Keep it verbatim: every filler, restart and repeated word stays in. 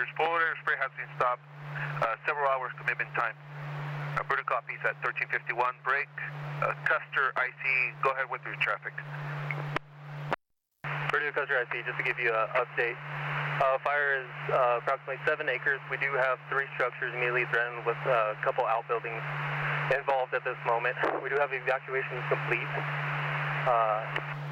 orders. Forward air spray has been stopped. Uh, several hours commitment time. Alberta copies at thirteen fifty-one. Break. Uh, Custer I C. Go ahead with your traffic. Purdue Custer I C, just to give you an update. Uh, fire is uh, approximately seven acres. We do have three structures immediately threatened with uh, a couple outbuildings involved at this moment. We do have evacuations complete. Uh,